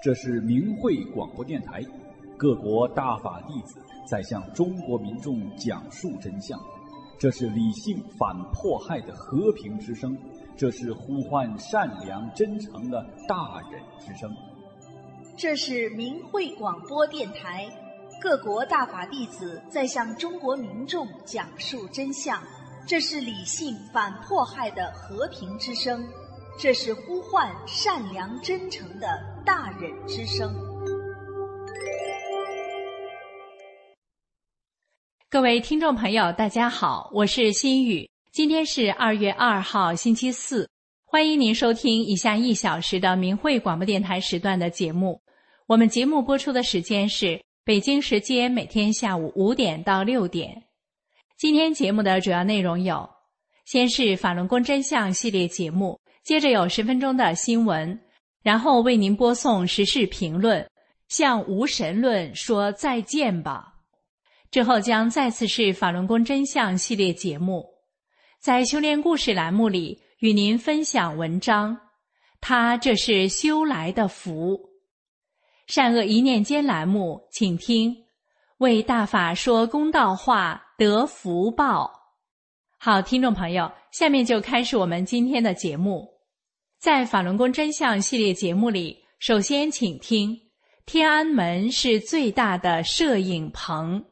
这是明慧广播电台，各国大法弟子在向中国民众讲述真相。这是理性反迫害的和平之声，这是呼唤善良真诚的大忍之声。 这是明慧广播电台，各国大法弟子在向中国民众讲述真相。这是理性反迫害的和平之声，这是呼唤善良真诚的大忍之声。 各位听众朋友，大家好，我是心雨。今天是2月2号星期四，欢迎您收听以下1小时的明慧广播电台时段的节目。我们节目播出的时间是北京时间每天下午5点到6点。今天节目的主要内容有：先是法轮功真相系列节目，接着有10分钟的新闻，然后为您播送时事评论，向无神论说再见吧。之后将再次是法轮功真相系列节目，在修炼故事栏目里与您分享文章，他这是修来的福。善恶一念间栏目，请听为大法说公道话，得福报。好，听众朋友，下面就开始我们今天的节目。在法轮功真相系列节目里，首先请听天安门是最大的摄影棚。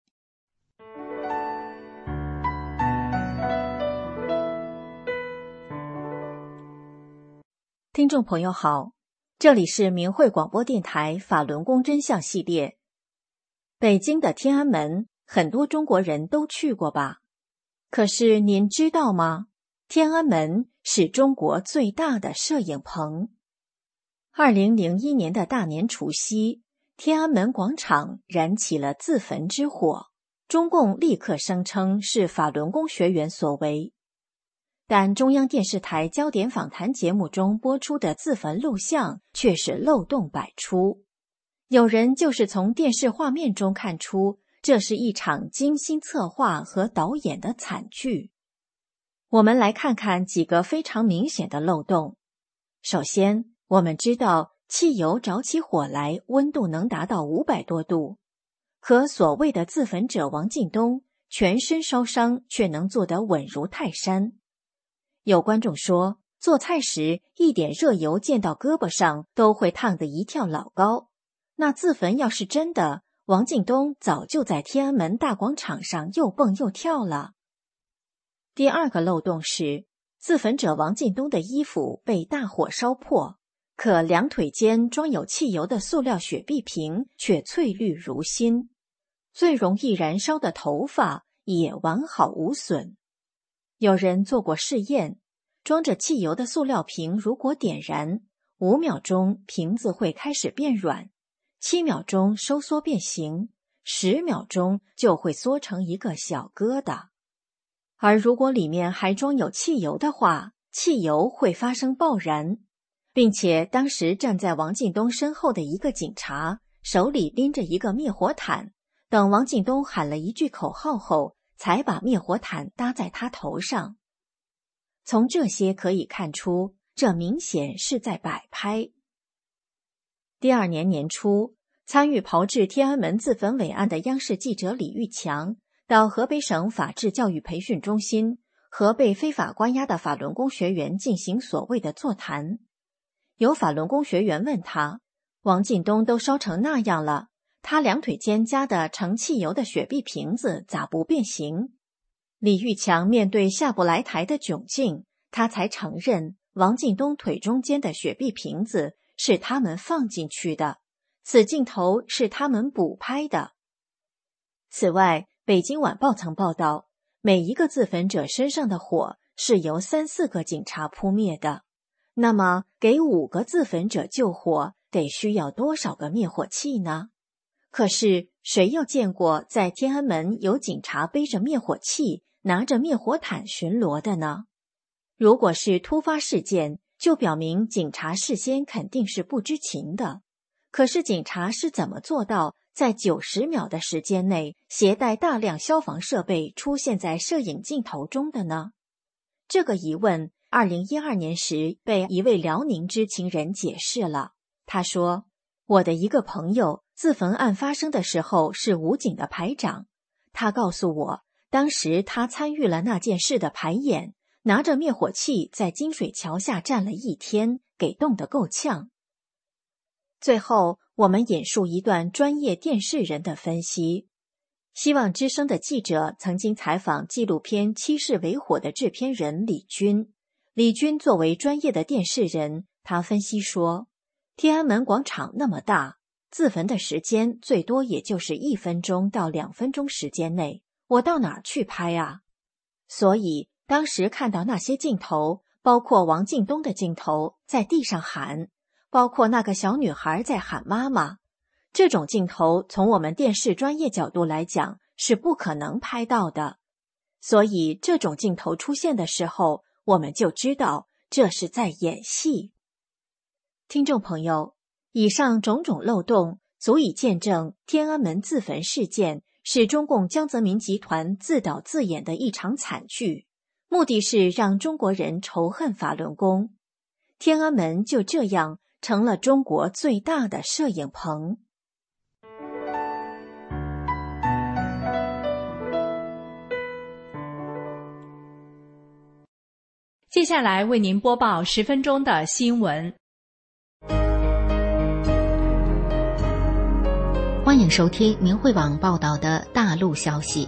听众朋友好，这里是明慧广播电台法轮功真相系列。北京的天安门，很多中国人都去过吧？可是您知道吗？天安门是中国最大的摄影棚。2001年的大年除夕，天安门广场燃起了自焚之火，中共立刻声称是法轮功学员所为。但中央电视台焦点访谈节目中播出的自焚录像却是漏洞百出。有人就是从电视画面中看出，这是一场精心策划和导演的惨剧。我们来看看几个非常明显的漏洞。首先，我们知道汽油着起火来温度能达到500多度，可所谓的自焚者王进东全身烧伤却能做得稳如泰山。有观众说，做菜时一点热油溅到胳膊上都会烫得一跳老高。那自焚要是真的，王进东早就在天安门大广场上又蹦又跳了。第二个漏洞是，自焚者王进东的衣服被大火烧破，可两腿间装有汽油的塑料雪碧瓶却翠绿如新，最容易燃烧的头发也完好无损。有人做过试验，装着汽油的塑料瓶如果点燃，5秒钟瓶子会开始变软，7秒钟收缩变形，10秒钟就会缩成一个小疙瘩。而如果里面还装有汽油的话，汽油会发生爆燃，并且当时站在王进东身后的一个警察手里拎着一个灭火毯，等王进东喊了一句口号后，才把灭火毯搭在他头上。从这些可以看出，这明显是在摆拍。第二年年初，参与炮制天安门自焚伪案的央视记者李玉强到河北省法治教育培训中心和被非法关押的法轮功学员进行所谓的座谈。有法轮功学员问他，王进东都烧成那样了，他两腿间夹的盛汽油的雪碧瓶子咋不变形？李玉强面对下不来台的窘境，他才承认王进东腿中间的雪碧瓶子是他们放进去的，此镜头是他们补拍的。此外，北京晚报曾报道，每一个自焚者身上的火是由3、4个警察扑灭的，那么给5个自焚者救火得需要多少个灭火器呢？可是谁又见过在天安门有警察背着灭火器拿着灭火毯巡逻的呢？如果是突发事件，就表明警察事先肯定是不知情的。可是警察是怎么做到在90秒的时间内携带大量消防设备出现在摄影镜头中的呢？这个疑问2012年时被一位辽宁知情人解释了。他说， 我的一个朋友自焚案发生的时候是武警的排长，他告诉我，当时他参与了那件事的排演，拿着灭火器在金水桥下站了1天，给冻得够呛。最后，我们引述一段专业电视人的分析。希望之声的记者曾经采访纪录片《七世为火》的制片人李军。李军作为专业的电视人，他分析说，天安门广场那么大，自焚的时间最多也就是1分钟到2分钟时间内，我到哪儿去拍啊？所以当时看到那些镜头，包括王敬东的镜头在地上喊，包括那个小女孩在喊妈妈，这种镜头从我们电视专业角度来讲是不可能拍到的。所以这种镜头出现的时候，我们就知道这是在演戏。听众朋友，以上种种漏洞足以见证天安门自焚事件是中共江泽民集团自导自演的一场惨剧，目的是让中国人仇恨法轮功。天安门就这样成了中国最大的摄影棚。 接下来为您播报10分钟的新闻。 欢迎收听明慧网报道的大陆消息。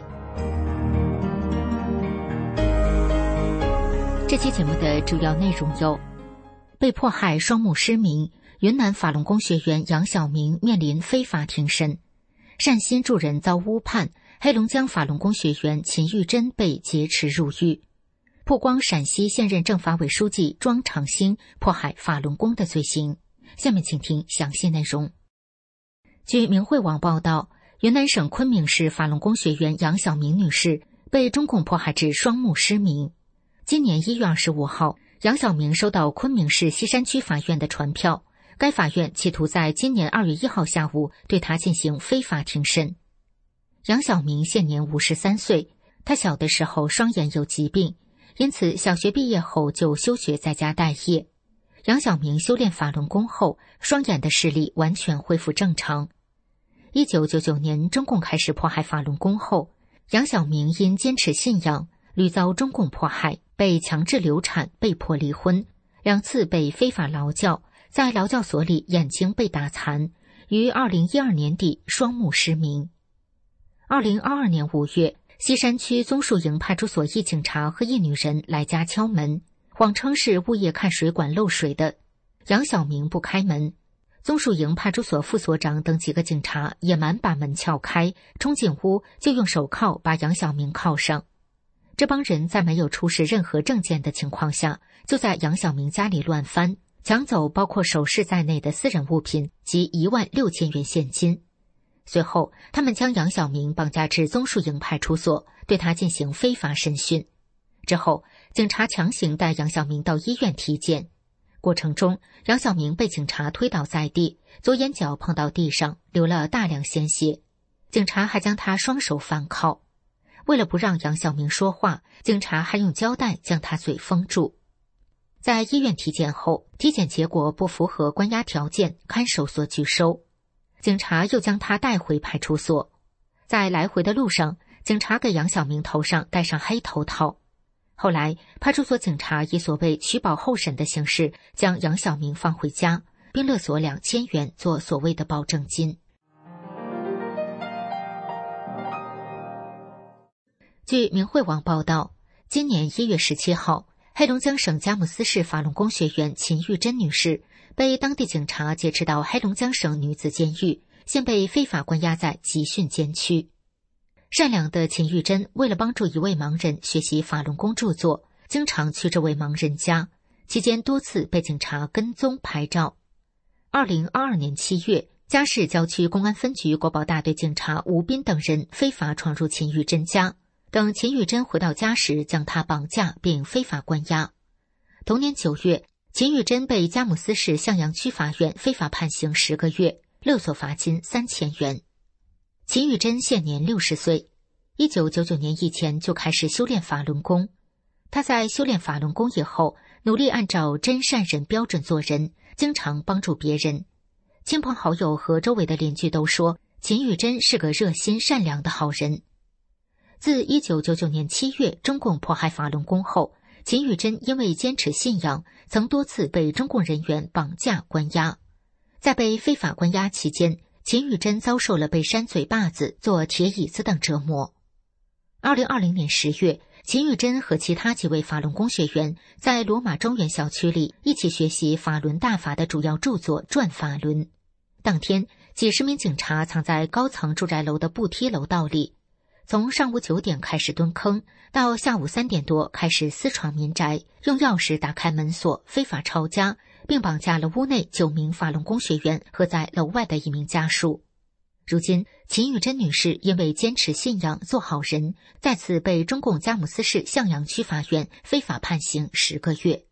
这期节目的主要内容有：被迫害双目失明，云南法轮功学员杨晓明面临非法庭审；善心助人遭诬判，黑龙江法轮功学员秦玉珍被劫持入狱；曝光陕西现任政法委书记庄长兴迫害法轮功的罪行。下面请听详细内容。据明慧网报道，云南省昆明市法轮功学员杨晓明女士被中共迫害致双目失明。今年1月25号，杨晓明收到昆明市西山区法院的传票，该法院企图在今年2月1号下午对他进行非法庭审。杨晓明现年53岁，他小的时候双眼有疾病，因此小学毕业后就休学在家待业。杨晓明修炼法轮功后，双眼的视力完全恢复正常。1999年中共开始迫害法轮功后，杨晓明因坚持信仰，屡遭中共迫害，被强制流产，被迫离婚，2次被非法劳教，在劳教所里眼睛被打残，于2012年底双目失明。2022年5月，西山区棕树营派出所一警察和一女人来家敲门，谎称是物业看水管漏水的。杨晓明不开门，棕树营派出所副所长等几个警察野蛮把门撬开，冲进屋就用手铐把杨晓明铐上。这帮人在没有出示任何证件的情况下，就在杨晓明家里乱翻，抢走包括首饰在内的私人物品及16000元现金。随后他们将杨晓明绑架至棕树营派出所，对他进行非法审讯。之后警察强行带杨晓明到医院体检，过程中杨晓明被警察推倒在地，左眼角碰到地上，流了大量鲜血。警察还将他双手反铐。为了不让杨晓明说话，警察还用胶带将他嘴封住。在医院体检后，体检结果不符合关押条件，看守所拒收。警察又将他带回派出所。在来回的路上，警察给杨晓明头上戴上黑头套。后来派出所警察以所谓取保候审的形式将杨晓明放回家，并勒索2000元做所谓的保证金。据明慧网报道，今年1月17号，黑龙江省佳木斯市法轮功学员秦玉珍女士被当地警察劫持到黑龙江省女子监狱，现被非法关押在集训监区。善良的秦玉珍为了帮助一位盲人学习法轮功著作，经常去这位盲人家，期间多次被警察跟踪拍照。2022年7月，嘉市郊区公安分局国保大队警察吴斌等人非法闯入秦玉珍家，等秦玉珍回到家时将她绑架并非法关押。同年9月，秦玉珍被佳木斯市向阳区法院非法判刑10个月，勒索罚金3000元。秦玉珍现年60岁，1999年以前就开始修炼法轮功。他在修炼法轮功以后，努力按照真善人标准做人，经常帮助别人。 亲朋好友和周围的邻居都说秦玉珍是个热心善良的好人。自1999年7月中共迫害法轮功后，秦玉珍因为坚持信仰，曾多次被中共人员绑架关押。在被非法关押期间，秦玉珍遭受了被扇嘴巴子、坐铁椅子等折磨。2020年10月，秦玉珍和其他几位法轮功学员在罗马庄园小区里一起学习法轮大法的主要著作《转法轮》。当天，几十名警察藏在高层住宅楼的步梯楼道里，从上午9点开始蹲坑，到下午3点多开始私闯民宅，用钥匙打开门锁，非法抄家，并绑架了屋内9名法轮功学员和在楼外的1名家属。如今，秦玉珍女士因为坚持信仰做好人，再次被中共佳木斯市向阳区法院非法判刑10个月。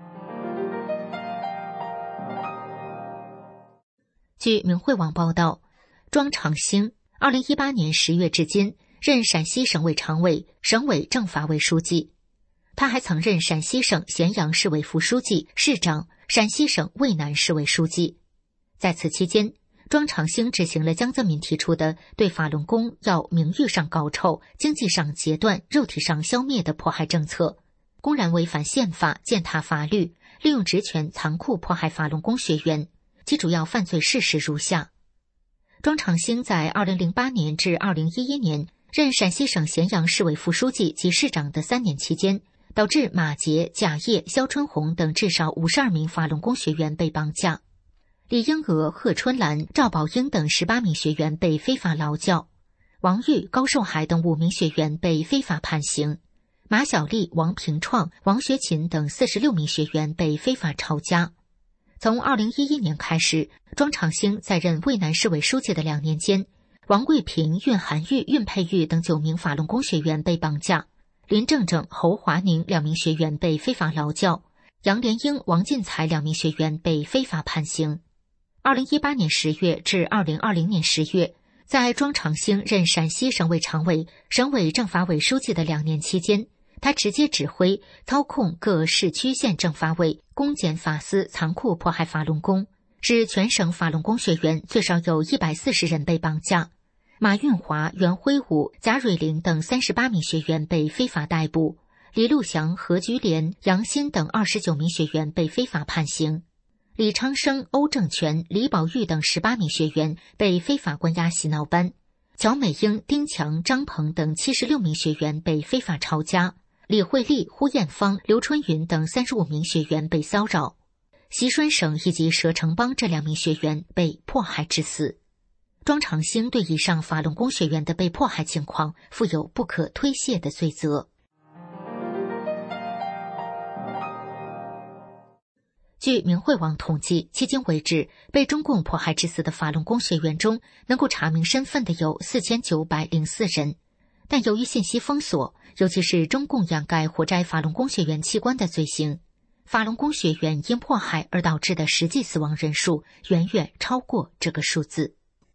据明慧网报道，庄长兴2018年10月至今任陕西省委常委、省委政法委书记。他还曾任陕西省咸阳市委副书记、市长、陕西省渭南市委书记。在此期间，庄长兴执行了江泽民提出的对法轮功要名誉上搞臭、经济上截断、肉体上消灭的迫害政策，公然违反宪法、践踏法律，利用职权残酷迫害法轮功学员。其主要犯罪事实如下：庄长兴在2008年至2011年任陕西省咸阳市委副书记及市长的3年期间，导致马杰、贾烨、肖春红等至少52名法轮功学员被绑架。李英娥、贺春兰、赵宝英等18名学员被非法劳教，王玉、高寿海等5名学员被非法判刑，马小丽、王平创、王学勤等46名学员被非法抄家。从2011年开始，庄长兴在任渭南市委书记的2年间，王贵平、运涵玉、运佩玉等9名法轮功学员被绑架，林正正、侯华宁2名学员被非法劳教，杨连英、王进才2名学员被非法判刑。2018年10月至2020年10月，在庄长兴任陕西省委常委、省委政法委书记的2年期间，他直接指挥、操控各市区县政法委、公检法司残酷迫害法轮功，使全省法轮功学员最少有140人被绑架。马运华、袁辉武、贾蕊玲等38名学员被非法逮捕，李路祥、何菊莲、杨鑫等29名学员被非法判刑。李昌生、欧正全、李宝玉等18名学员被非法关押洗脑班，乔美英、丁强、张鹏等76名学员被非法抄家，李慧丽、胡艳芳、刘春云等35名学员被骚扰，习顺省以及佘成邦这2名学员被迫害致死。庄长兴对以上法轮功学员的被迫害情况负有不可推卸的罪责。据明慧网统计，迄今为止被中共迫害致死的法轮功学员中，能够查明身份的有4904人。但由于信息封锁，尤其是中共掩盖活摘法轮功学员器官的罪行，法轮功学员因迫害而导致的实际死亡人数远远超过这个数字。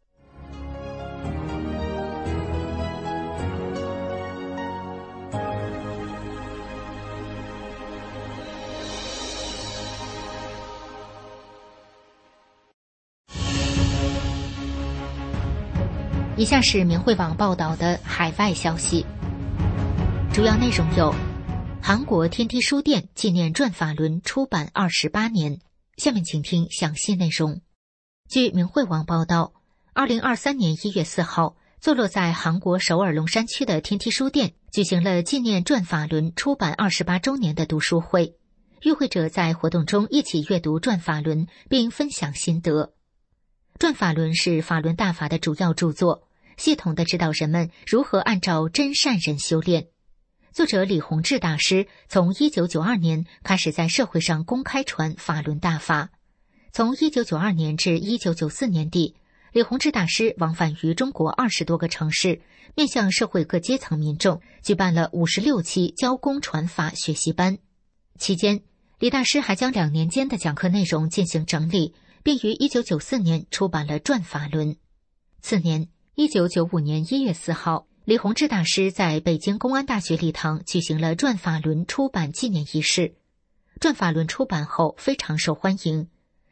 以下是明慧网报道的海外消息，主要内容有：韩国天梯书店纪念转法轮出版28年。下面请听详细内容。据明慧网报道，2023年1月4号，坐落在韩国首尔龙山区的天梯书店举行了纪念转法轮出版28周年的读书会，与会者在活动中一起阅读转法轮并分享心得。转法轮是法轮大法的主要著作，系统地指导人们如何按照真善人修炼。作者李洪志大师从1992年开始在社会上公开传法轮大法。从1992年至1994年底，李洪志大师往返于中国20多个城市，面向社会各阶层民众举办了56期教功传法学习班。期间，李大师还将2年间的讲课内容进行整理，并于1994年出版了《转法轮》。次年，1995年1月4号，李洪志大师在北京公安大学礼堂举行了《转法轮》出版纪念仪式。《转法轮》出版后非常受欢迎，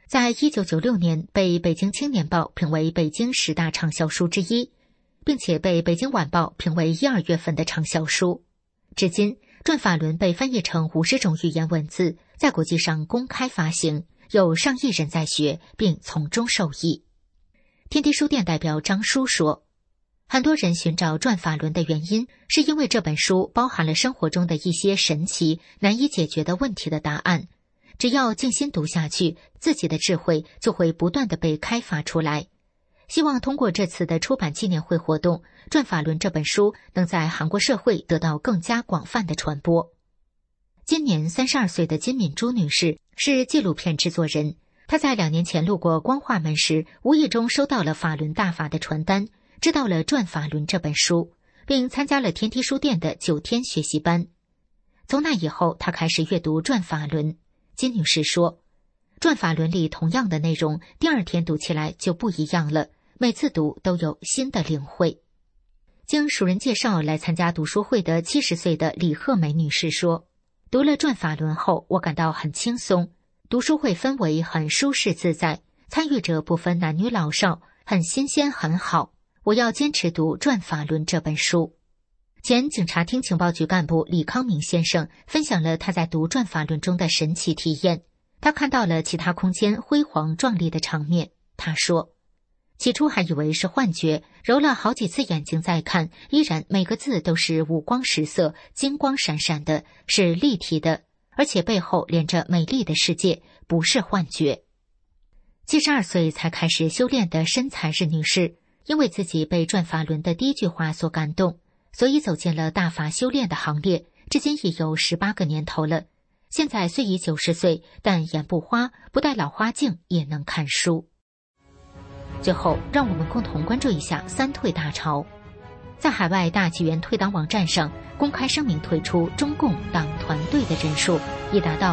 在1996年被北京青年报评为北京10大畅销书之一，并且被北京晚报评为1、2月份的畅销书。至今，转法轮被翻译成50种语言文字，在国际上公开发行，有上亿人在学，并从中受益。天地书店代表张叔说，很多人寻找转法轮的原因，是因为这本书包含了生活中的一些神奇、难以解决的问题的答案。只要静心读下去，自己的智慧就会不断地被开发出来。希望通过这次的出版纪念会活动，转法轮这本书能在韩国社会得到更加广泛的传播。今年32岁的金敏珠女士是纪录片制作人，她在2年前路过光化门时，无意中收到了法轮大法的传单，知道了转法轮这本书，并参加了天梯书店的9天学习班。从那以后，她开始阅读转法轮。金女士说，转法轮里同样的内容，第2天读起来就不一样了，每次读都有新的领会。经熟人介绍来参加读书会的70岁的李鹤梅女士说，读了转法轮后，我感到很轻松，读书会氛围很舒适自在，参与者不分男女老少，很新鲜很好，我要坚持读转法轮这本书。前警察厅情报局干部李康明先生分享了他在读转法轮中的神奇体验，他看到了其他空间辉煌壮丽的场面。他说，起初还以为是幻觉，揉了好几次眼睛再看，依然每个字都是五光十色，金光闪闪的，是立体的，而且背后连着美丽的世界，不是幻觉。72岁才开始修炼的身材日女士，因为自己被转法轮的第一句话所感动，所以走进了大法修炼的行列，至今已有18个年头了。现在虽已90岁，但眼不花，不戴老花镜也能看书。最后，让我们共同关注一下三退大潮。在海外大纪元退党网站上公开声明，退出中共党团队的人数已达到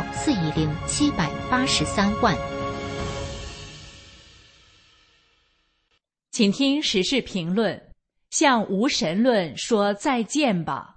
4.783亿。 请听时事评论，向无神论说再见吧。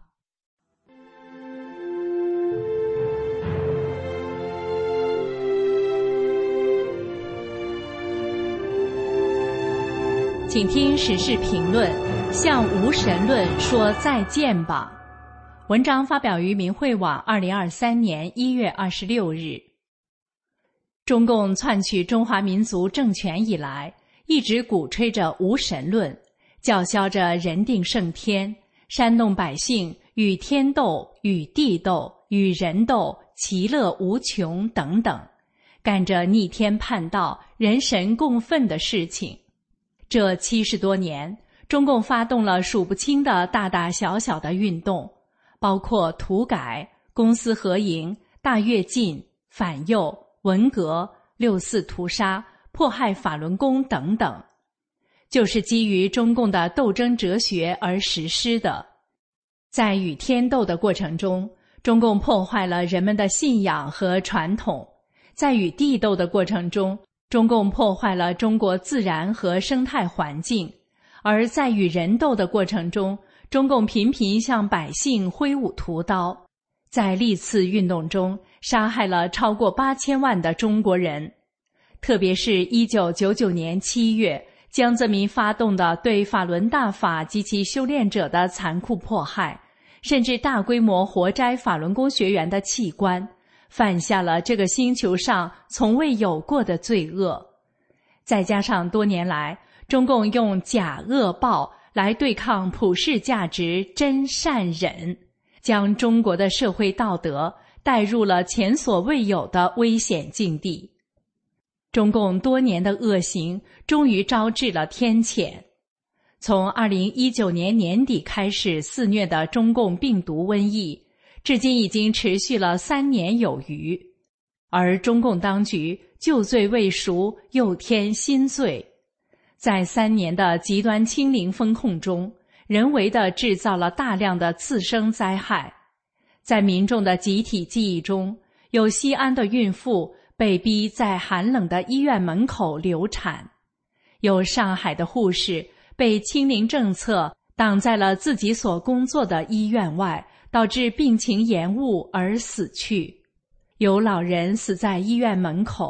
请听时事评论，向无神论说再见吧。文章发表于明慧网2023年1月26日。中共篡取中华民族政权以来，一直鼓吹着无神论，叫嚣着人定胜天，煽动百姓与天斗、与地斗、与人斗，其乐无穷等等，干着逆天叛道、人神共愤的事情。这70多年，中共发动了数不清的大大小小的运动，包括土改、公私合营、大跃进、反右、文革、6·4屠杀、迫害法轮功等等，就是基于中共的斗争哲学而实施的。在与天斗的过程中，中共破坏了人们的信仰和传统；在与地斗的过程中，中共破坏了中国自然和生态环境；而在与人斗的过程中，中共频频向百姓挥舞屠刀，在历次运动中杀害了超过8000万的中国人。特别是1999年7月，江泽民发动的对法轮大法及其修炼者的残酷迫害，甚至大规模活摘法轮功学员的器官，犯下了这个星球上从未有过的罪恶。再加上多年来，中共用假恶暴来对抗普世价值真善忍，将中国的社会道德带入了前所未有的危险境地。中共多年的恶行终于招致了天谴。从2019年年底开始肆虐的中共病毒瘟疫，至今已经持续了3年有余，而中共当局旧罪未赎，又添新罪。在3年的极端清零风控中，人为地制造了大量的次生灾害。在民众的集体记忆中，有西安的孕妇被逼在寒冷的医院门口流产，有上海的护士被清零政策挡在了自己所工作的医院外，导致病情延误而死去。有老人死在医院门口，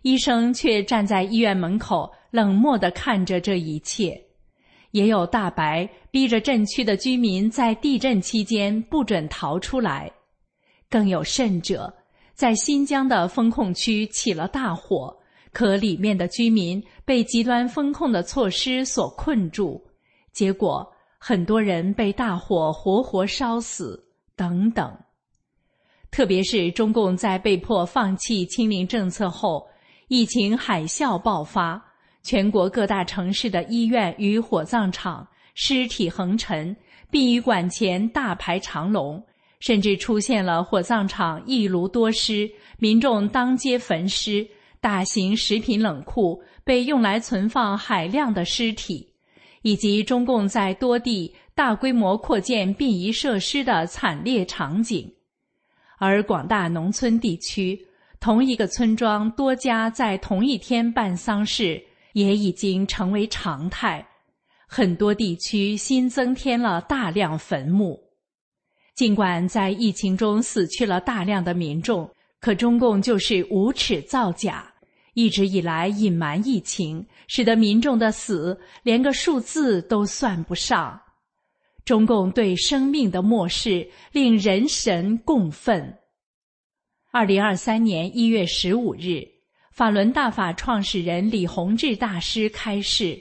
医生却站在医院门口冷漠地看着这一切。也有大白逼着镇区的居民在地震期间不准逃出来。更有甚者，在新疆的封控区起了大火，可里面的居民被极端封控的措施所困住，结果很多人被大火活活烧死等等。特别是中共在被迫放弃清零政策后，疫情海啸爆发，全国各大城市的医院与火葬场尸体横陈，殡仪馆前大排长龙，甚至出现了火葬场一炉多尸，民众当街焚尸，大型食品冷库被用来存放海量的尸体，以及中共在多地大规模扩建殡仪设施的惨烈场景。而广大农村地区，同一个村庄多家在同一天办丧事也已经成为常态，很多地区新增添了大量坟墓。尽管在疫情中死去了大量的民众，可中共就是无耻造假，一直以来隐瞒疫情，使得民众的死连个数字都算不上。中共对生命的漠视令人神共愤。2023年1月15日，法轮大法创始人李洪志大师开示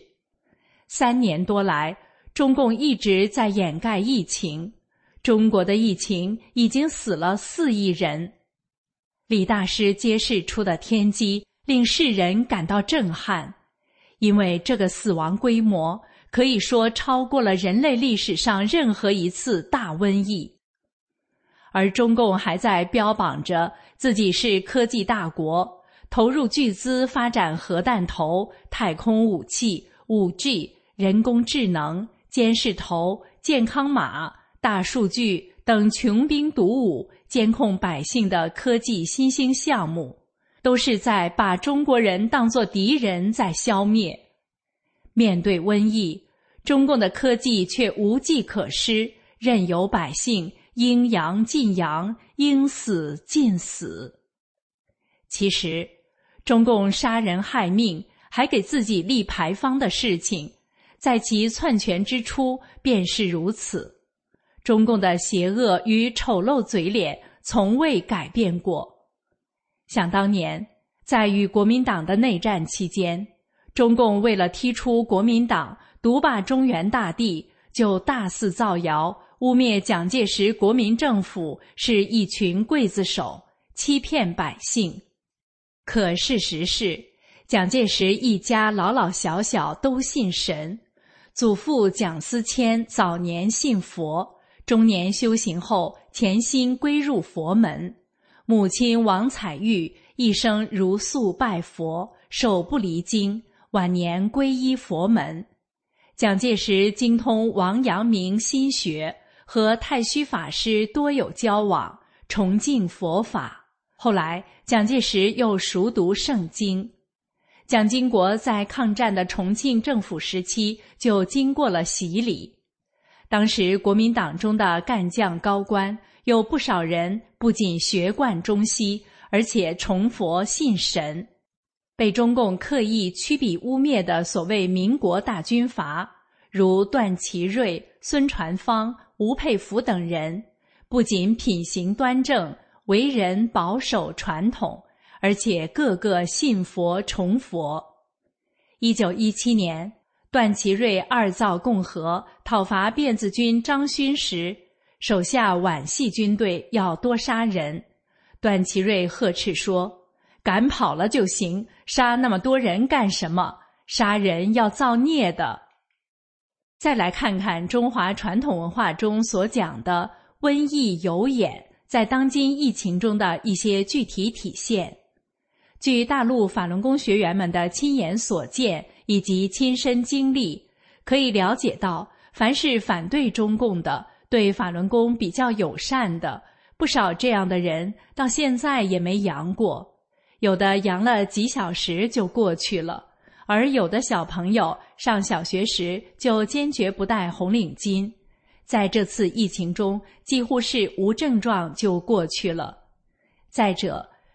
：3年多来，中共一直在掩盖疫情，中国的疫情已经死了4亿人。李大师揭示出的天机令世人感到震撼，因为这个死亡规模可以说超过了人类历史上任何一次大瘟疫。而中共还在标榜着自己是科技大国，投入巨资发展核弹头、太空武器、5G、人工智能、监视头、健康码、大数据等穷兵黩武、监控百姓的科技新兴项目，都是在把中国人当作敌人在消灭。面对瘟疫，中共的科技却无计可施，任由百姓应阳尽阳，应死尽死。其实，中共杀人害命，还给自己立牌坊的事情，在其篡权之初便是如此。中共的邪恶与丑陋嘴脸从未改变过。想当年，在与国民党的内战期间，中共为了踢出国民党，独霸中原大地，就大肆造谣，污蔑蒋介石国民政府是一群刽子手，欺骗百姓。可事实是，蒋介石一家老老小小都信神，祖父蒋思迁早年信佛，中年修行后潜心归入佛门，母亲王彩玉一生如素拜佛，手不离经，晚年皈依佛门。蒋介石精通王阳明心学，和太虚法师多有交往，崇敬佛法。后来蒋介石又熟读圣经。蒋经国在抗战的重庆政府时期就经过了洗礼。当时国民党中的干将高官有不少人不仅学贯中西，而且崇佛信神。被中共刻意曲笔污蔑的所谓民国大军阀，如段祺瑞、孙传芳、吴佩孚等人，不仅品行端正，为人保守传统，而且个个信佛崇佛。1917年，段祺瑞二造共和，讨伐辫子军张勋时，手下皖系军队要多杀人，段祺瑞呵斥说：“赶跑了就行，杀那么多人干什么？杀人要造孽的。”再来看看中华传统文化中所讲的瘟疫有眼，在当今疫情中的一些具体体现。据大陆法轮功学员们的亲眼所见以及亲身经历，可以了解到，凡是反对中共的，对法轮功比较友善的，不少这样的人到现在也没阳过，有的阳了几小时就过去了，而有的小朋友上小学时就坚决不戴红领巾，在这次疫情中几乎是无症状就过去了。再者，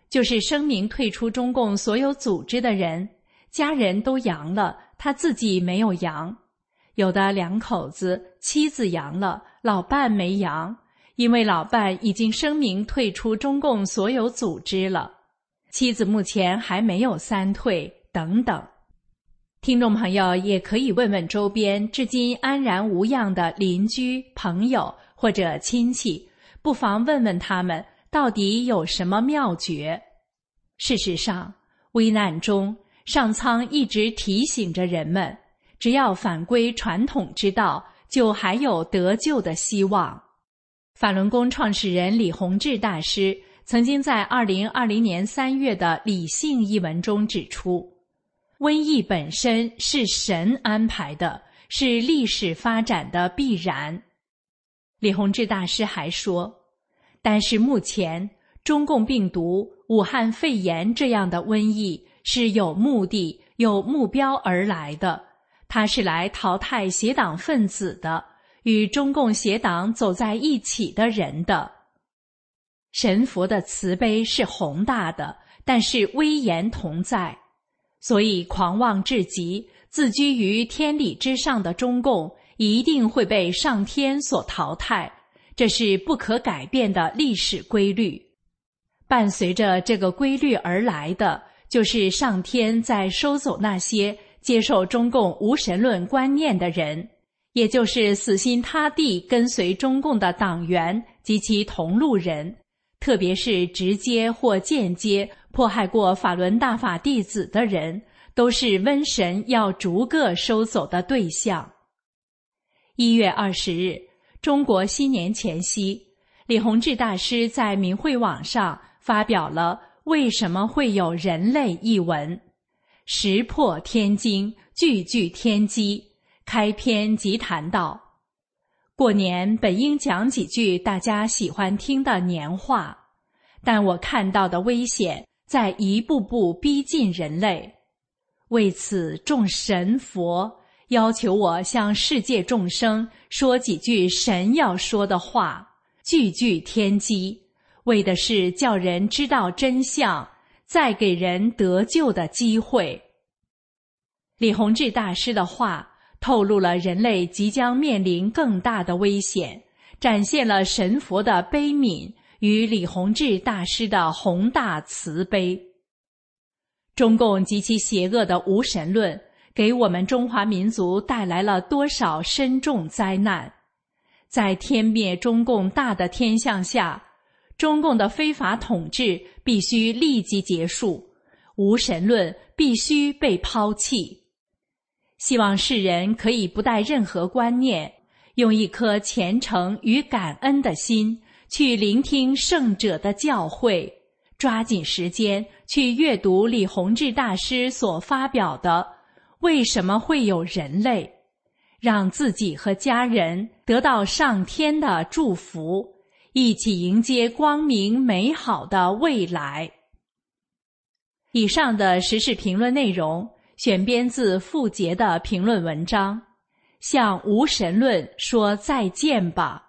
就是声明退出中共所有组织的人，家人都阳了，他自己没有阳。有的两口子，妻子阳了，老伴没阳，因为老伴已经声明退出中共所有组织了，妻子目前还没有三退，等等。听众朋友也可以问问周边至今安然无恙的邻居、朋友或者亲戚，不妨问问他们到底有什么妙诀。事实上，危难中上苍一直提醒着人们，只要返归传统之道，就还有得救的希望。法轮功创始人李洪志大师曾经在2020年3月的《理性》一文中指出，瘟疫本身是神安排的，是历史发展的必然。李洪志大师还说，但是目前中共病毒、武汉肺炎这样的瘟疫是有目的、有目标而来的，它是来淘汰邪党分子的，与中共邪党走在一起的人的。神佛的慈悲是宏大的，但是威严同在，所以狂妄至极、自居于天理之上的中共一定会被上天所淘汰，这是不可改变的历史规律。伴随着这个规律而来的，就是上天在收走那些接受中共无神论观念的人，也就是死心塌地跟随中共的党员及其同路人，特别是直接或间接迫害过法轮大法弟子的人，都是瘟神要逐个收走的对象。1月20日，中国新年前夕，李洪志大师在明慧网上发表了《为什么会有人类》一文，石破天惊，句句天机。开篇即谈到，过年本应讲几句大家喜欢听的年话，但我看到的危险在一步步逼近人类。为此，众神佛要求我向世界众生说几句神要说的话，句句天机，为的是叫人知道真相，再给人得救的机会。李洪志大师的话透露了人类即将面临更大的危险，展现了神佛的悲悯与李洪志大师的宏大慈悲。中共及其邪恶的无神论给我们中华民族带来了多少深重灾难。在天灭中共大的天象下，中共的非法统治必须立即结束，无神论必须被抛弃。希望世人可以不带任何观念，用一颗虔诚与感恩的心去聆听圣者的教诲，抓紧时间去阅读李洪志大师所发表的为什么会有人类，让自己和家人得到上天的祝福，一起迎接光明美好的未来。以上的时事评论内容选编自傅杰的评论文章，向无神论说再见吧。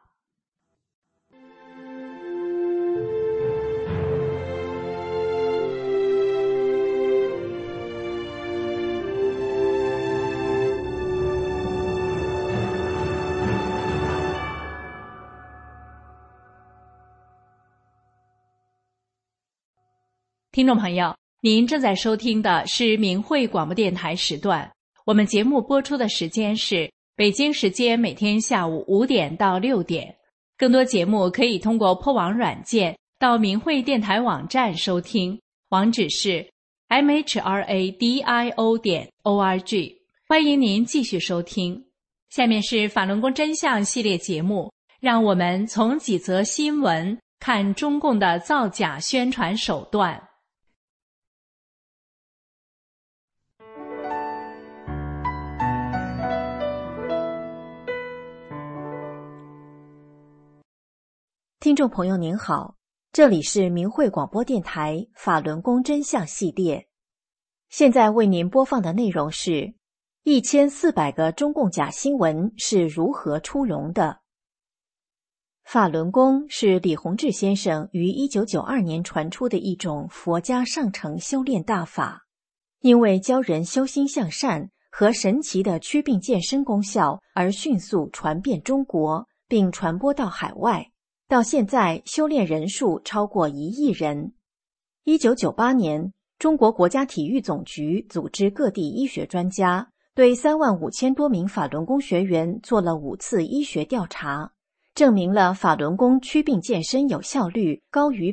听众朋友，您正在收听的是明慧广播电台时段，我们节目播出的时间是北京时间每天下午5点到6点。更多节目可以通过破网软件到明慧电台网站收听，网址是 mhradio.org。欢迎您继续收听。下面是法轮功真相系列节目，让我们从几则新闻看中共的造假宣传手段。 听众朋友您好，这里是明慧广播电台法轮功真相系列，现在为您播放的内容是1400个中共假新闻是如何出笼的。 法轮功是李洪志先生于1992年传出的一种佛家上乘修炼大法，因为教人修心向善和神奇的祛病健身功效而迅速传遍中国，并传播到海外。到现在，修炼人数超过1亿人。1998年，中国国家体育总局组织各地医学专家，对35000多名法轮功学员做了5次医学调查，证明了法轮功祛病健身有效率高于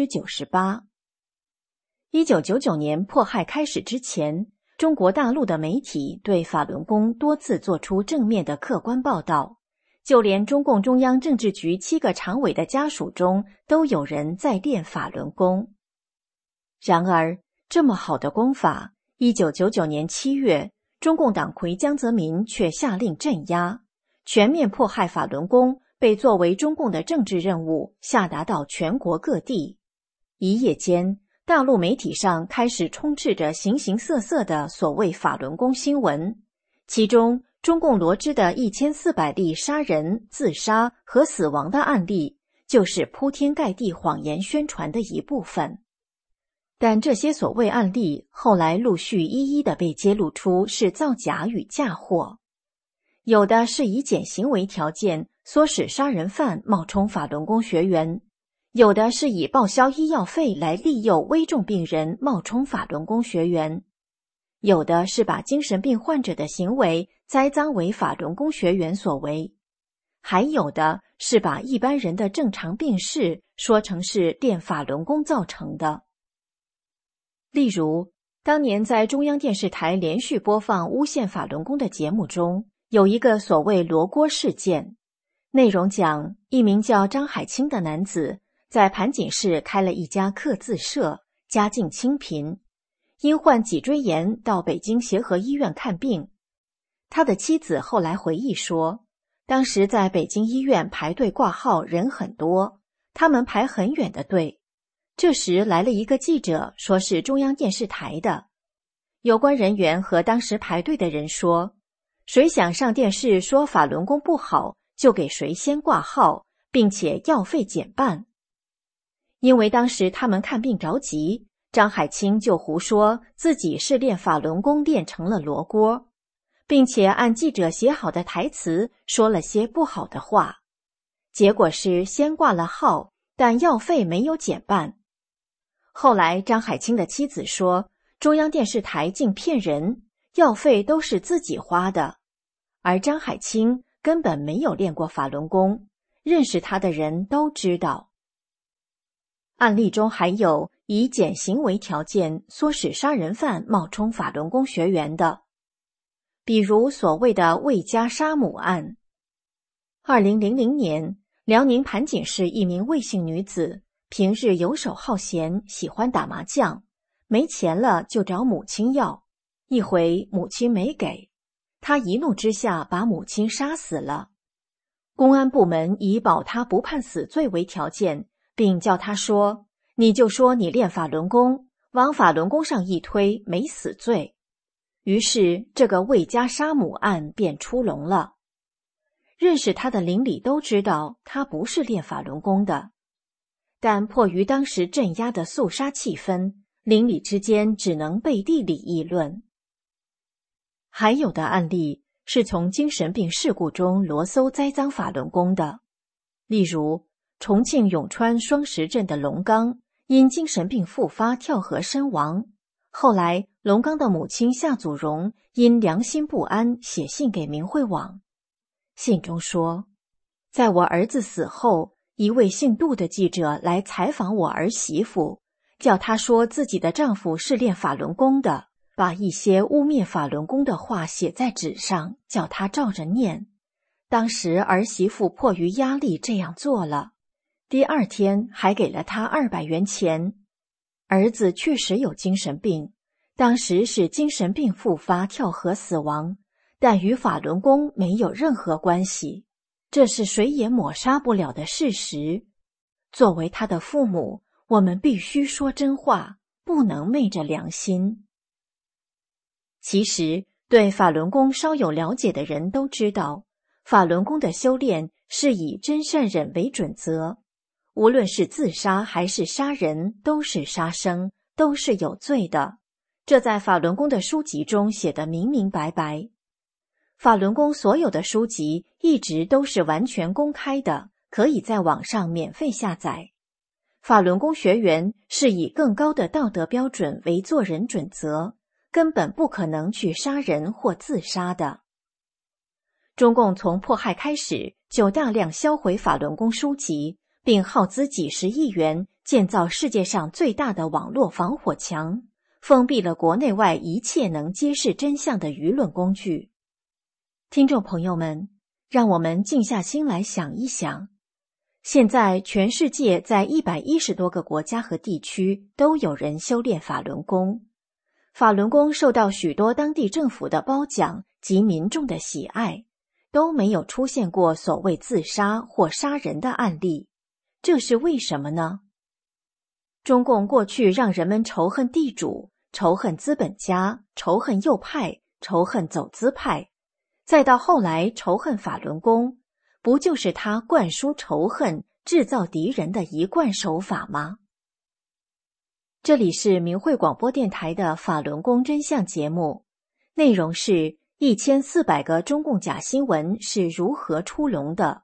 98%。1999年迫害开始之前，中国大陆的媒体对法轮功多次做出正面的客观报道，就连中共中央政治局7个常委的家属中都有人在练法轮功。然而，这么好的功法，1999年7月，中共党魁江泽民却下令镇压，全面迫害法轮功被作为中共的政治任务下达到全国各地。一夜间，大陆媒体上开始充斥着形形色色的所谓法轮功新闻，其中中共罗织的1400例杀人、自杀和死亡的案例，就是铺天盖地谎言宣传的一部分。但这些所谓案例后来陆续一一的被揭露出是造假与嫁祸，有的是以减刑为条件唆使杀人犯冒充法轮功学员，有的是以报销医药费来利诱危重病人冒充法轮功学员，有的是把精神病患者的行为栽赃为法轮功学员所为，还有的是把一般人的正常病逝说成是练法轮功造成的。例如，当年在中央电视台连续播放诬陷法轮功的节目中，有一个所谓罗锅事件，内容讲一名叫张海清的男子在盘锦市开了一家刻字社，家境清贫，因患脊椎炎到北京协和医院看病。他的妻子后来回忆说，当时在北京医院排队挂号人很多，他们排很远的队。这时来了一个记者，说是中央电视台的。有关人员和当时排队的人说，谁想上电视说法轮功不好，就给谁先挂号，并且药费减半。因为当时他们看病着急，张海清就胡说自己是练法轮功练成了罗锅，并且按记者写好的台词说了些不好的话。结果是先挂了号，但药费没有减半。后来张海清的妻子说，中央电视台竟骗人，药费都是自己花的，而张海清根本没有练过法轮功，认识他的人都知道。案例中还有以减刑为条件唆使杀人犯冒充法轮功学员的，比如所谓的魏家杀母案。2000年，辽宁盘锦市一名魏姓女子平日游手好闲，喜欢打麻将，没钱了就找母亲要，一回母亲没给，她一怒之下把母亲杀死了。公安部门以保她不判死罪为条件，并叫她说，你就说你练法轮功，往法轮功上一推，没死罪。于是这个魏家杀母案便出笼了。认识她的邻里都知道她不是练法轮功的，但迫于当时镇压的肃杀气氛，邻里之间只能背地里议论。还有的案例是从精神病事故中罗搜栽赃法轮功的，例如重庆永川双石镇的龙刚因精神病复发跳河身亡，后来龙刚的母亲夏祖荣因良心不安写信给明慧网，信中说，在我儿子死后，一位姓杜的记者来采访我儿媳妇，叫她说自己的丈夫是练法轮功的，把一些污蔑法轮功的话写在纸上，叫她照着念。当时儿媳妇迫于压力这样做了，第二天还给了她200元钱。儿子确实有精神病，当时是精神病复发跳河死亡，但与法轮功没有任何关系，这是谁也抹杀不了的事实。作为他的父母，我们必须说真话，不能昧着良心。其实，对法轮功稍有了解的人都知道，法轮功的修炼是以真善忍为准则，无论是自杀还是杀人，都是杀生，都是有罪的。这在法轮功的书籍中写得明明白白。法轮功所有的书籍一直都是完全公开的，可以在网上免费下载。法轮功学员是以更高的道德标准为做人准则，根本不可能去杀人或自杀的。中共从迫害开始就大量销毁法轮功书籍，并耗资几十亿元建造世界上最大的网络防火墙，封闭了国内外一切能揭示真相的舆论工具。听众朋友们，让我们静下心来想一想，现在全世界在110多个国家和地区都有人修炼法轮功，法轮功受到许多当地政府的褒奖及民众的喜爱，都没有出现过所谓自杀或杀人的案例，这是为什么呢？中共过去让人们仇恨地主，仇恨资本家，仇恨右派，仇恨走资派，再到后来仇恨法轮功，不就是他灌输仇恨、制造敌人的一贯手法吗？这里是明慧广播电台的法轮功真相节目，内容是1400个中共假新闻是如何出笼的。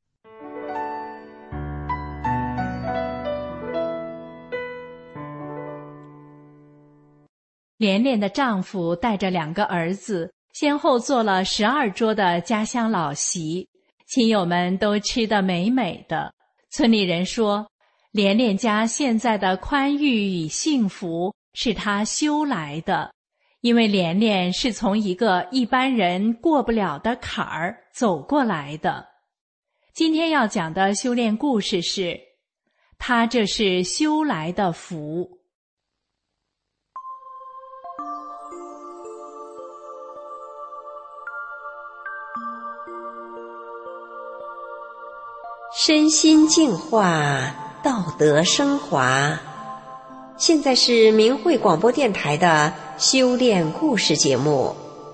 连连的丈夫带着2个儿子，先后做了12桌的家乡老席，亲友们都吃得美美的。村里人说，连连家现在的宽裕与幸福是他修来的，因为连连是从一个一般人过不了的坎儿走过来的。今天要讲的修炼故事是，他这是修来的福。 身心净化，道德升华。现在是明慧广播电台的修炼故事节目。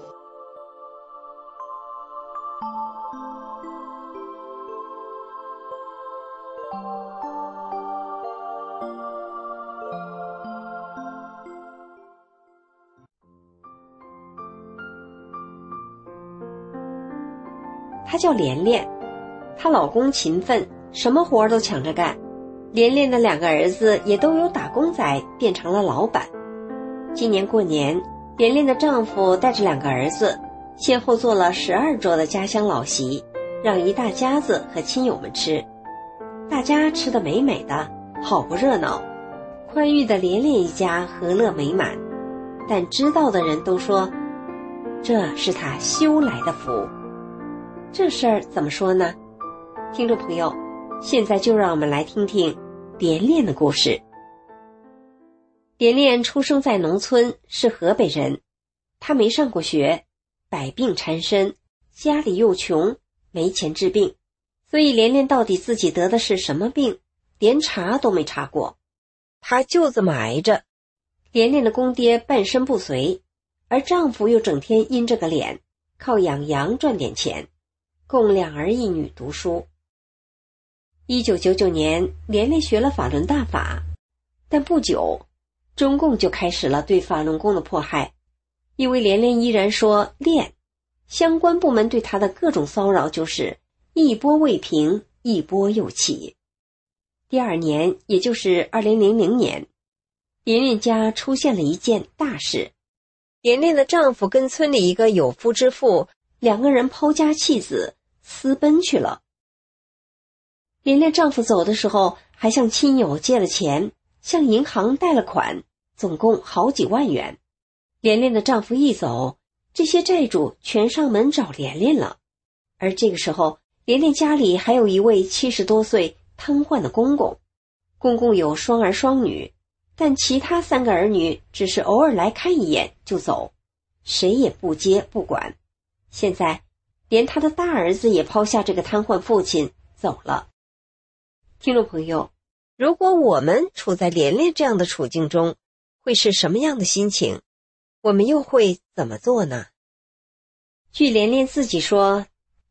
她叫连连，她老公勤奋，什么活都抢着干。连连的2个儿子也都由打工仔变成了老板。今年过年，连连的丈夫带着2个儿子，先后做了12桌的家乡老席，让一大家子和亲友们吃。大家吃得美美的，好不热闹。宽裕的连连一家和乐美满，但知道的人都说，这是他修来的福。这事儿怎么说呢？听众朋友，现在就让我们来听听连连的故事。连连出生在农村，是河北人。他没上过学，百病缠身，家里又穷，没钱治病，所以连连到底自己得的是什么病，连查都没查过。他就这么挨着。连连的公爹半身不遂，而丈夫又整天阴着个脸，靠养羊赚点钱，供2儿1女读书。1999年，连连学了法轮大法，但不久，中共就开始了对法轮功的迫害。因为连连依然说练，相关部门对他的各种骚扰就是一波未平，一波又起。第2年，也就是2000年，连连家出现了一件大事。连连的丈夫跟村里一个有夫之妇2个人抛家弃子，私奔去了。连连丈夫走的时候，还向亲友借了钱，向银行贷了款，总共好几万元。连连的丈夫一走，这些债主全上门找连连了。而这个时候，连连家里还有一位70多岁瘫痪的公公。公公有双儿双女，但其他3个儿女只是偶尔来看一眼就走，谁也不接不管。现在连他的大儿子也抛下这个瘫痪父亲走了。听众朋友，如果我们处在连连这样的处境中，会是什么样的心情？我们又会怎么做呢？据连连自己说，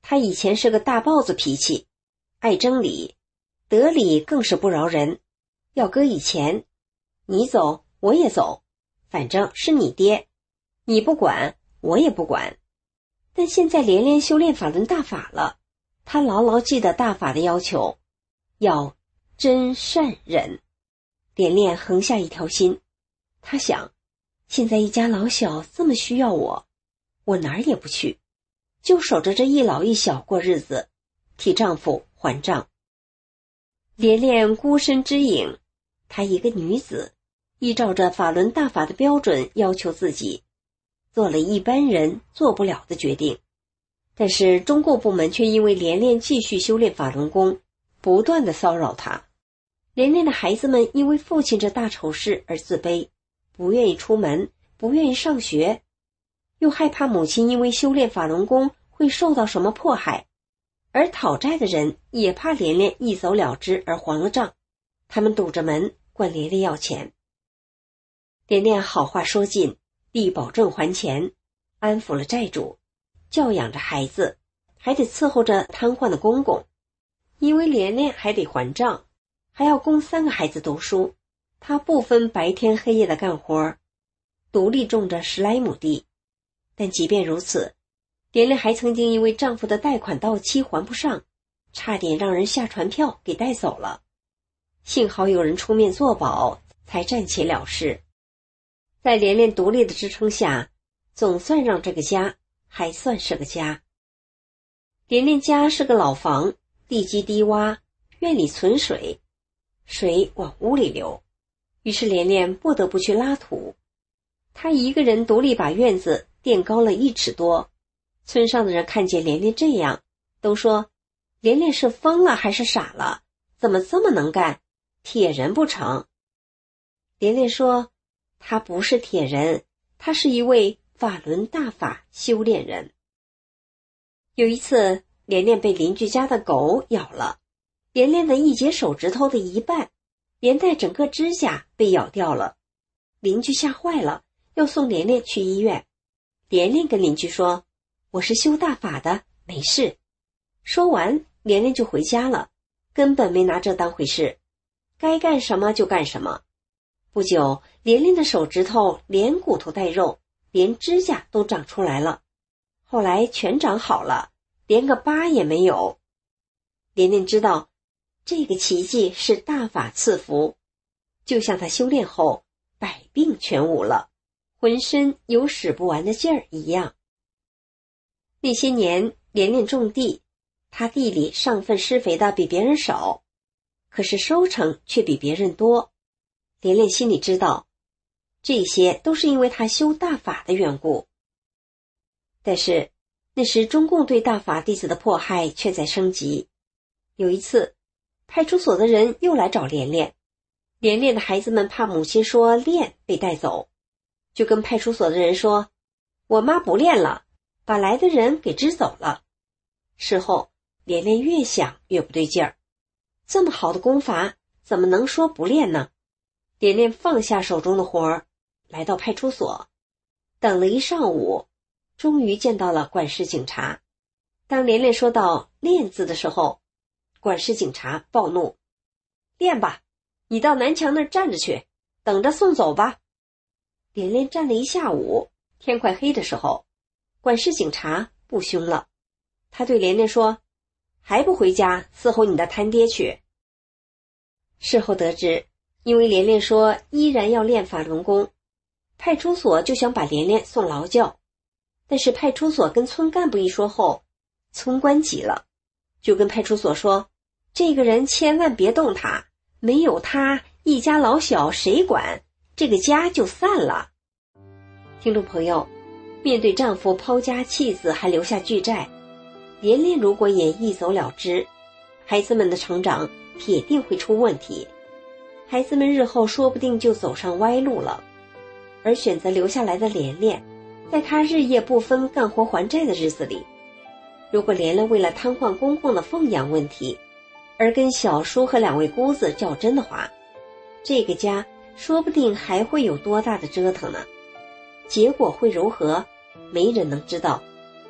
他以前是个大豹子脾气，爱争理，得理更是不饶人。要搁以前，你走我也走，反正是你爹，你不管我也不管。但现在连连修炼法轮大法了，他牢牢记得大法的要求，要真善忍。连连横下一条心，他想，现在一家老小这么需要我哪儿也不去，就守着这一老一小过日子，替丈夫还账。连连孤身之影，她一个女子，依照着法轮大法的标准要求自己，做了一般人做不了的决定。但是中共部门却因为连连继续修炼法轮功，不断的骚扰她。连连的孩子们因为父亲这大丑事而自卑，不愿意出门，不愿意上学，又害怕母亲因为修炼法轮功会受到什么迫害，而讨债的人也怕连连一走了之而还了账，他们堵着门管连连要钱。连连好话说尽，必保证还钱，安抚了债主，教养着孩子，还得伺候着瘫痪的公公，因为连连还得还账，还要供3个孩子读书，他不分白天黑夜的干活，独立种着10来亩地。但即便如此，连连还曾经因为丈夫的贷款到期还不上，差点让人下传票给带走了。幸好有人出面作保，才暂且了事。在连连独立的支撑下，总算让这个家还算是个家。连连家是个老房，地基低洼，院里存水，水往屋里流，于是连连不得不去拉土。他一个人独立把院子垫高了1尺多，村上的人看见连连这样，都说连连是疯了还是傻了，怎么这么能干，铁人不成。连连说，他不是铁人，他是一位法轮大法修炼人。有一次，连连被邻居家的狗咬了，连连的一节手指头的一半，连带整个指甲被咬掉了。邻居吓坏了，要送连连去医院。连连跟邻居说，我是修大法的，没事。说完，连连就回家了，根本没拿这当回事，该干什么就干什么。不久，连连的手指头连骨头带肉，连指甲都长出来了，后来全长好了，连个疤也没有。连连知道这个奇迹是大法赐福，就像他修炼后百病全无了，浑身有使不完的劲儿一样。那些年连连种地，他地里上粪施肥的比别人少，可是收成却比别人多。连连心里知道，这些都是因为他修大法的缘故。但是那时中共对大法弟子的迫害却在升级。有一次，派出所的人又来找连连，连连的孩子们怕母亲说练被带走，就跟派出所的人说，我妈不练了，把来的人给支走了。事后连连越想越不对劲儿，这么好的功法怎么能说不练呢？连连放下手中的活儿，来到派出所，等了一上午，终于见到了管事警察。当连连说到练字的时候，管事警察暴怒，练吧，你到南墙那儿站着去，等着送走吧。连连站了一下午，天快黑的时候，管事警察不凶了，他对连连说，还不回家伺候你的摊爹去。事后得知，因为连连说依然要练法轮功，派出所就想把连连送劳教。但是派出所跟村干部一说后，村官急了，就跟派出所说，这个人千万别动他，没有他一家老小谁管，这个家就散了。听众朋友，面对丈夫抛家弃子还留下巨债，连连如果也一走了之，孩子们的成长铁定会出问题，孩子们日后说不定就走上歪路了。而选择留下来的连连，在他日夜不分干活还债的日子里，如果连连为了瘫痪公公的奉养问题而跟小叔和2位姑子较真的话，这个家说不定还会有多大的折腾呢。结果会如何，没人能知道。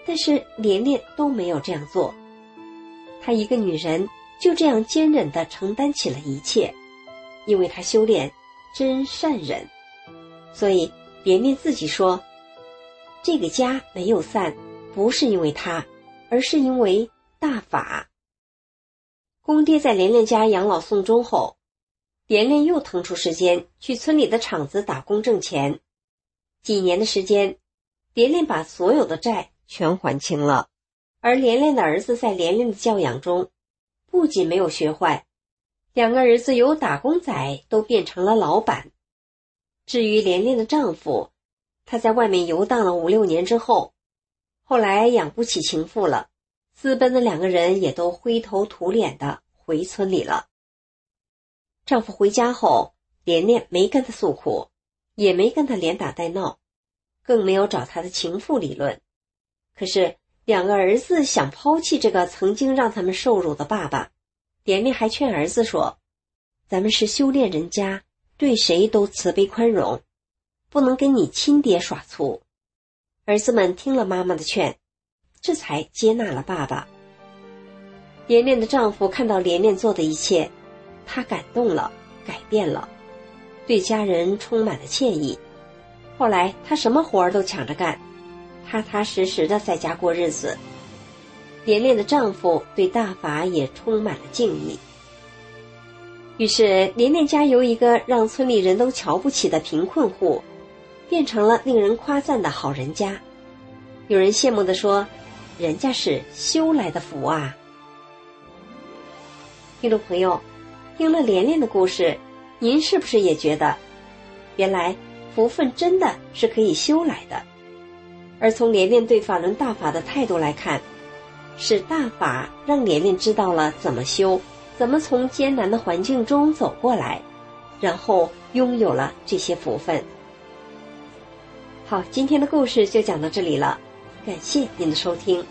但是连连都没有这样做。她一个女人就这样坚忍地承担起了一切，因为她修炼真善忍。所以连连自己说，这个家没有散，不是因为她，而是因为大法。公爹在连连家养老送终后，连连又腾出时间去村里的厂子打工挣钱。几年的时间，连连把所有的债全还清了。而连连的儿子在连连的教养中，不仅没有学坏，两个儿子由打工仔都变成了老板。至于连连的丈夫，他在外面游荡了5、6年之后，后来养不起情妇了，私奔的两个人也都灰头土脸的回村里了。丈夫回家后，连连没跟他诉苦，也没跟他连打带闹，更没有找他的情妇理论。可是两个儿子想抛弃这个曾经让他们受辱的爸爸，连连还劝儿子说，咱们是修炼人家，对谁都慈悲宽容，不能跟你亲爹耍粗。儿子们听了妈妈的劝，这才接纳了爸爸。连连的丈夫看到连连做的一切，他感动了，改变了，对家人充满了歉意。后来他什么活儿都抢着干，踏踏实实的在家过日子。连连的丈夫对大法也充满了敬意。于是连连家由一个让村里人都瞧不起的贫困户，变成了令人夸赞的好人家。有人羡慕地说，人家是修来的福啊。听众朋友，听了连连的故事，您是不是也觉得，原来福分真的是可以修来的？而从连连对法轮大法的态度来看，是大法让连连知道了怎么修，怎么从艰难的环境中走过来，然后拥有了这些福分。好，今天的故事就讲到这里了，感谢您的收听。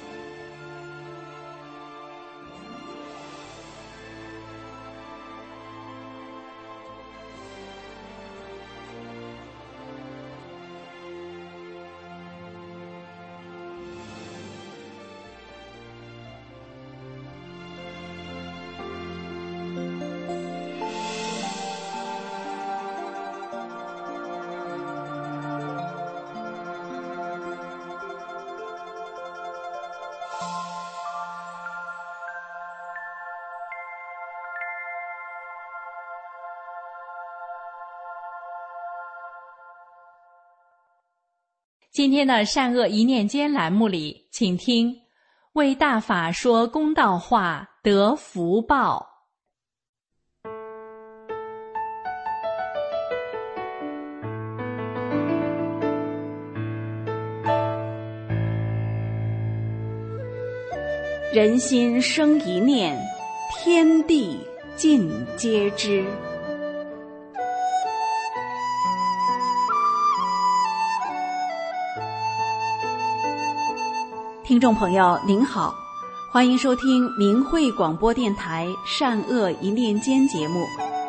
今天的善恶一念间栏目里，请听为大法说公道话得福报。 人心生一念，天地尽皆知。听众朋友您好，欢迎收听明慧广播电台善恶一念间节目。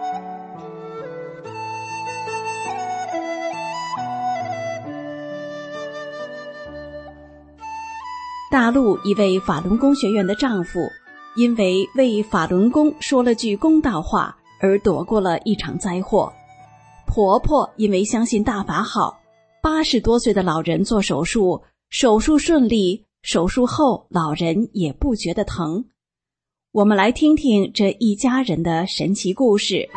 大陆一位法轮功学员的丈夫，因为为法轮功说了句公道话而躲过了一场灾祸。婆婆因为相信大法好，80多岁的老人做手术，手术顺利，手术后老人也不觉得疼。我们来听听这一家人的神奇故事。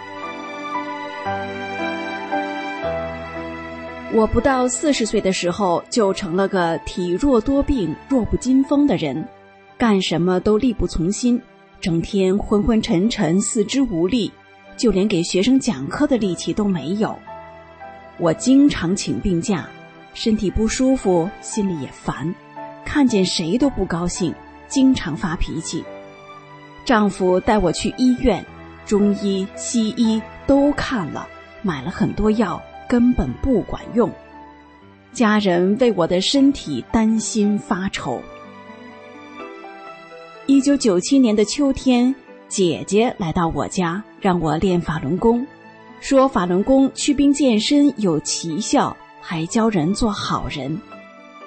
我不到40岁的时候就成了个体弱多病、弱不禁风的人，干什么都力不从心，整天昏昏沉沉，四肢无力，就连给学生讲课的力气都没有。我经常请病假，身体不舒服，心里也烦，看见谁都不高兴，经常发脾气。丈夫带我去医院，中医、西医都看了，买了很多药，根本不管用。家人为我的身体担心发愁。1997年的秋天，姐姐来到我家，让我练法轮功，说法轮功祛病健身有奇效，还教人做好人。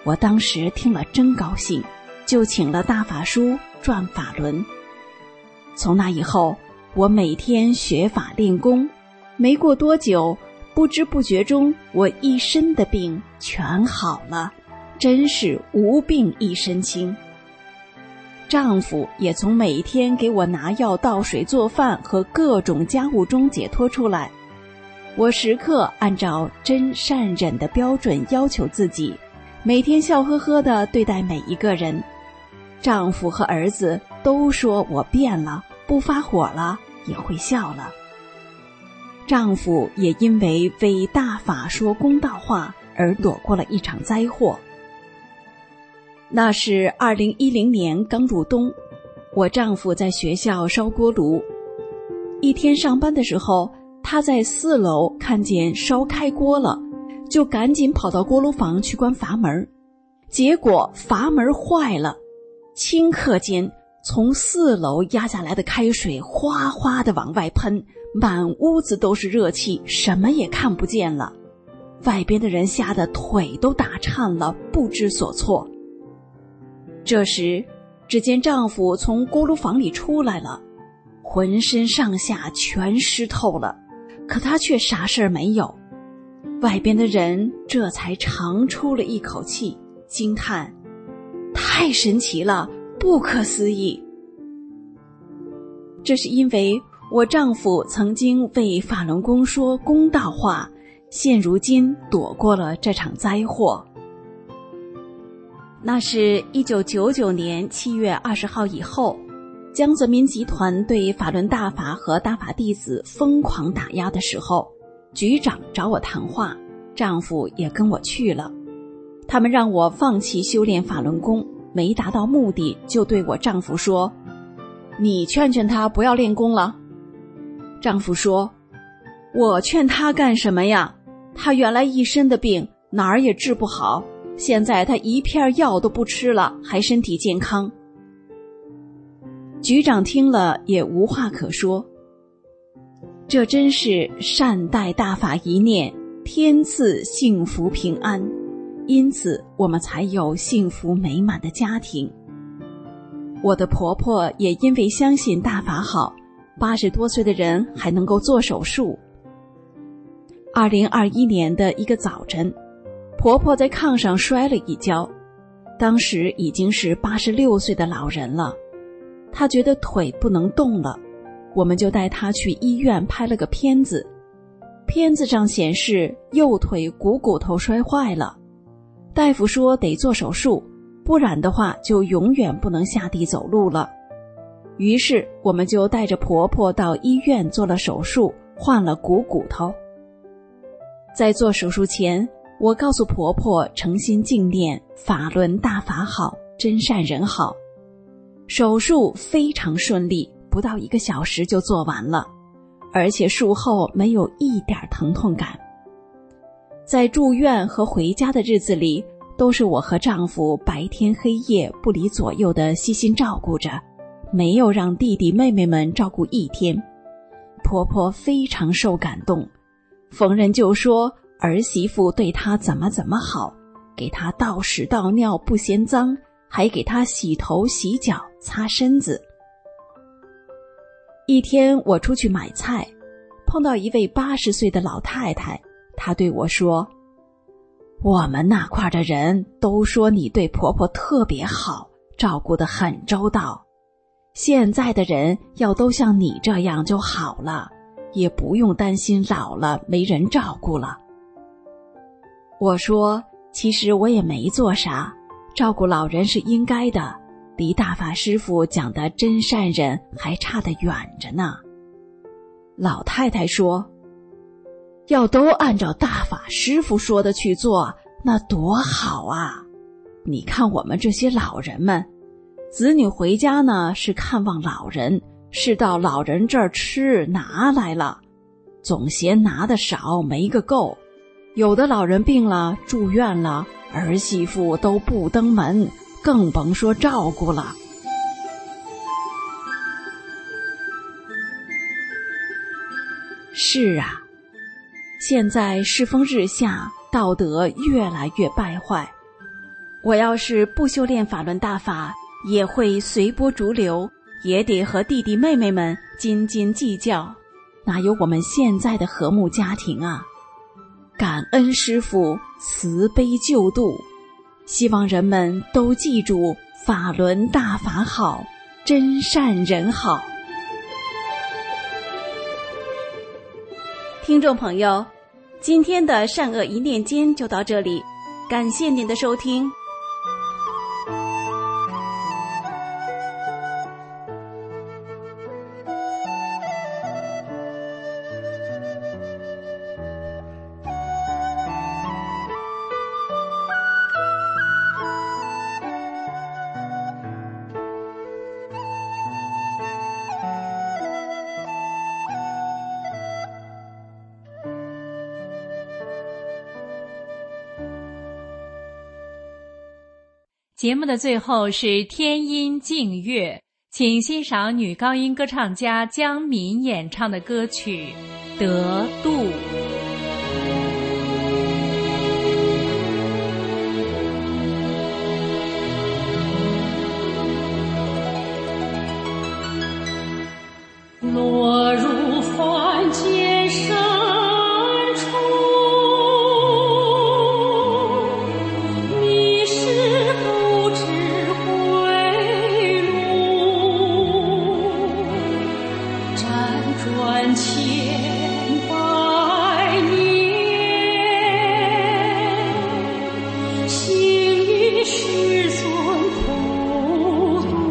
我当时听了真高兴，就请了大法书转法轮。从那以后，我每天学法练功，没过多久，不知不觉中我一身的病全好了，真是无病一身轻。丈夫也从每天给我拿药倒水做饭和各种家务中解脱出来。我时刻按照真善忍的标准要求自己，每天笑呵呵地对待每一个人。丈夫和儿子都说我变了，不发火了，也会笑了。丈夫也因为为大法说公道话而躲过了一场灾祸。那是2010年刚入冬，我丈夫在学校烧锅炉。一天上班的时候，他在4楼看见烧开锅了，就赶紧跑到锅炉房去关阀门。结果阀门坏了，顷刻间从4楼压下来的开水哗哗地往外喷，满屋子都是热气，什么也看不见了。外边的人吓得腿都打颤了，不知所措。这时，只见丈夫从锅炉房里出来了，浑身上下全湿透了，可他却啥事儿没有。外边的人这才长出了一口气，惊叹：太神奇了，不可思议。这是因为我丈夫曾经为法轮功说公道话，现如今躲过了这场灾祸。那是1999年7月20号以后，江泽民集团对法轮大法和大法弟子疯狂打压的时候，局长找我谈话，丈夫也跟我去了。他们让我放弃修炼法轮功，没达到目的，就对我丈夫说：你劝劝他不要练功了。丈夫说：我劝他干什么呀？他原来一身的病，哪儿也治不好，现在他一片药都不吃了，还身体健康。局长听了也无话可说。这真是善待大法一念，天赐幸福平安，因此我们才有幸福美满的家庭。我的婆婆也因为相信大法好，80多岁的人还能够做手术。2021年的一个早晨，婆婆在炕上摔了一跤，当时已经是86岁的老人了。她觉得腿不能动了，我们就带她去医院拍了个片子。片子上显示右腿股头摔坏了，大夫说得做手术，不然的话就永远不能下地走路了。于是我们就带着婆婆到医院做了手术，换了骨头。在做手术前，我告诉婆婆诚心敬念法轮大法好，真善人好。手术非常顺利，不到1个小时就做完了，而且术后没有一点疼痛感。在住院和回家的日子里，都是我和丈夫白天黑夜不离左右的悉心照顾着，没有让弟弟妹妹们照顾一天。婆婆非常受感动，逢人就说儿媳妇对她怎么好，给她倒屎倒尿不嫌脏，还给她洗头洗脚擦身子。一天我出去买菜，碰到一位80岁的老太太，她对我说：我们那块的人都说你对婆婆特别好，照顾得很周到，现在的人要都像你这样就好了，也不用担心老了没人照顾了。我说：其实我也没做啥，照顾老人是应该的，离大法师父讲的真善忍还差得远着呢。老太太说：要都按照大法师父说的去做，那多好啊！你看我们这些老人们，子女回家呢是看望老人，是到老人这儿吃拿来了，总嫌拿的少没个够。有的老人病了住院了，儿媳妇都不登门，更甭说照顾了。是啊，现在世风日下，道德越来越败坏， 我要是不修炼法轮大法，也会随波逐流，也得和弟弟妹妹们斤斤计较，哪有我们现在的和睦家庭啊？感恩师父慈悲救度，希望人们都记住法轮大法好，真善人好。听众朋友，今天的善恶一念间就到这里，感谢您的收听。 节目的最后是天音静乐，请欣赏女高音歌唱家江敏演唱的歌曲《得度》。 落入凡间深处，迷失不知归路，辗转千百年，行于世尊普度。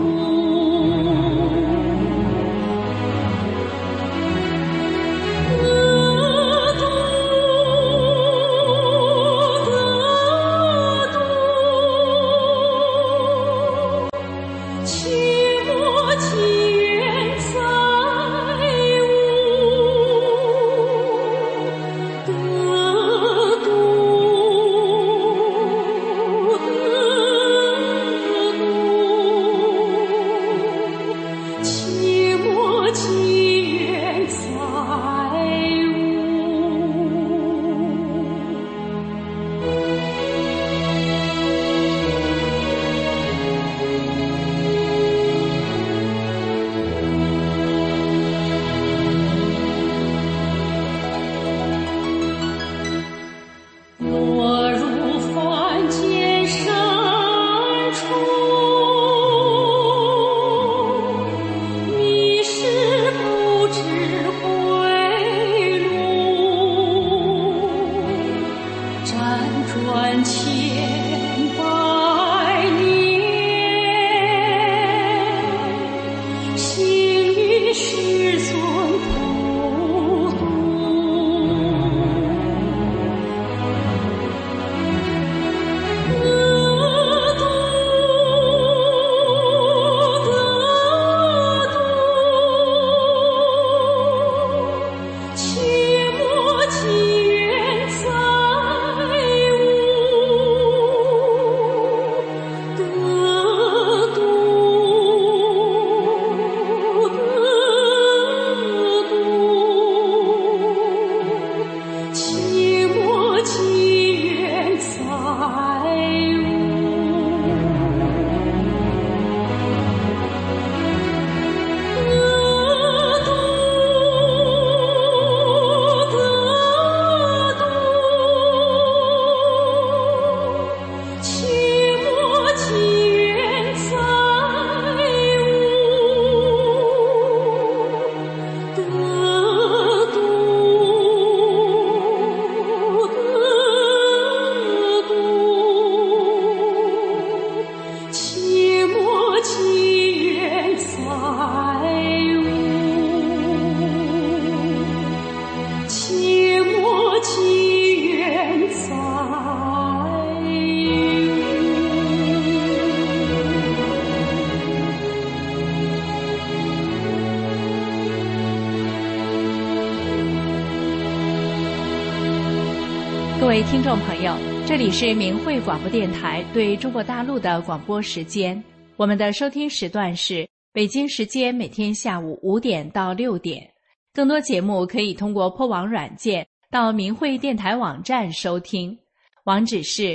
各位听众朋友，这里是明慧广播电台对中国大陆的广播时间，我们的收听时段是北京时间每天下午5点到6点。更多节目可以通过破网软件到明慧电台网站收听，网址是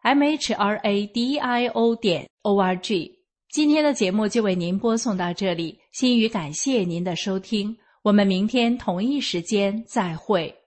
mhradio.org。今天的节目就为您播送到这里，心语感谢您的收听，我们明天同一时间再会。